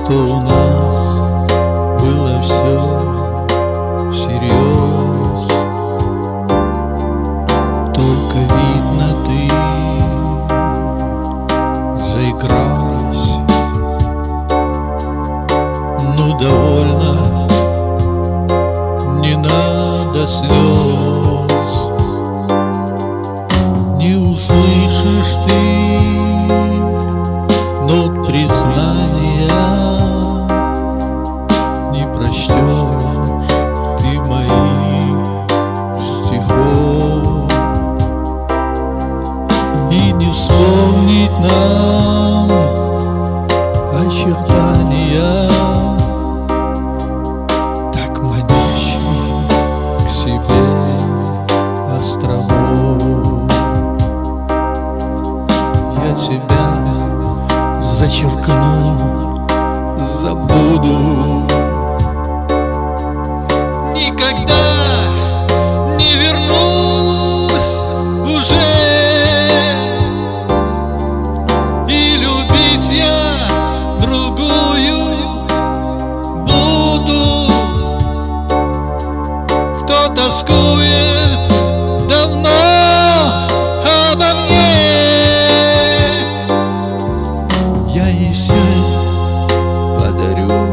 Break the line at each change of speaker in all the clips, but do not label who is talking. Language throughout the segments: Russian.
что у нас было все всерьез. Только видно, ты заигралась. Ну довольно, не надо слез. Не услышишь ты нот признания, не прочтешь ты моих стихов, и не вспомнить нам очертания так манящие к себе островов. Я тебя зачеркну, забуду, никогда не вернусь уже. И любить я другую буду. Кто тоскует давно обо мне, я ей все подарю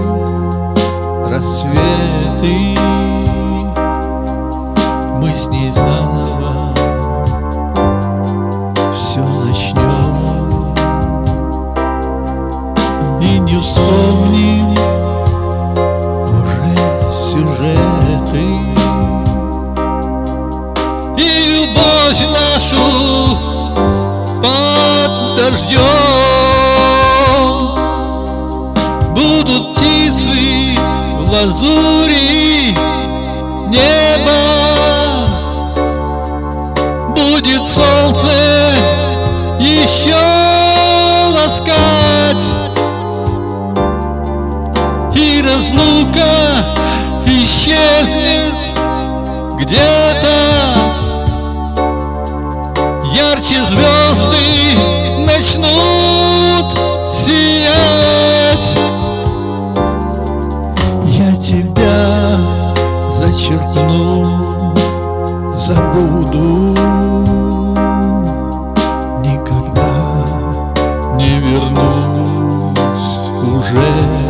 рассветы. Мы с ней заново все начнем и не вспомним уже сюжеты. И любовь нашу под дождем будут птицы в лазури неба, будет солнце еще ласкать, и разлука исчезнет где-то. Ярче звезды начнут сиять. Я тебя зачеркну, забуду, никогда не вернусь уже.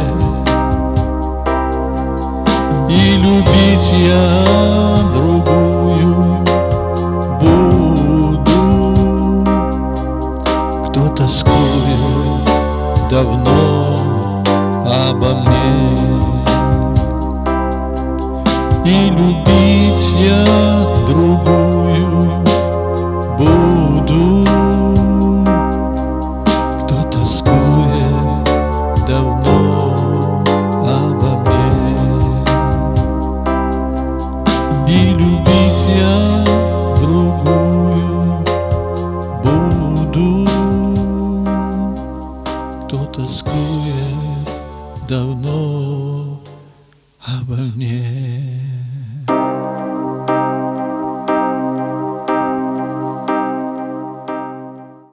И любить я другую буду. Кто тоскует давно обо мне, и любить я другую буду. Кто тоскует давно обо мне, и любить я другую буду. Кто тоскует давно обо мне.